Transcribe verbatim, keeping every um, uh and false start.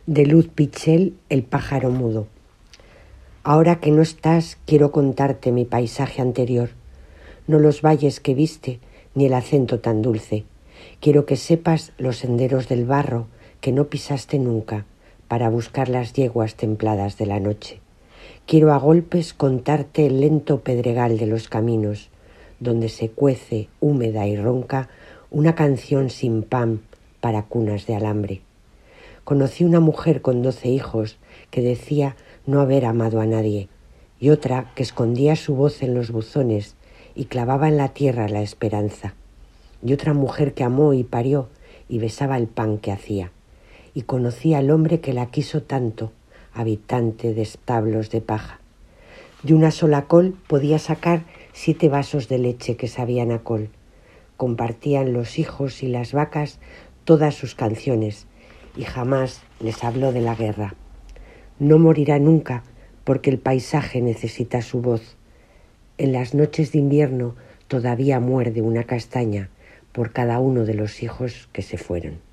de Luz Pichel, El pájaro mudo. Ahora que no estás, quiero contarte mi paisaje anterior, no los valles que viste, ni el acento tan dulce. Quiero que sepas los senderos del barro que no pisaste nunca, para buscar las yeguas templadas de la noche. Quiero a golpes contarte el lento pedregal de los caminos, donde se cuece, húmeda y ronca, una canción sin pan para cunas de alambre. Conocí una mujer con doce hijos que decía no haber amado a nadie, y otra que escondía su voz en los buzones y clavaba en la tierra la esperanza, y otra mujer que amó y parió y besaba el pan que hacía, y conocí al hombre que la quiso tanto, habitante de establos de paja. De una sola col podía sacar siete vasos de leche que sabían a col. Compartían los hijos y las vacas todas sus canciones, y jamás les habló de la guerra. No morirá nunca porque el paisaje necesita su voz. En las noches de invierno todavía muerde una castaña por cada uno de los hijos que se fueron.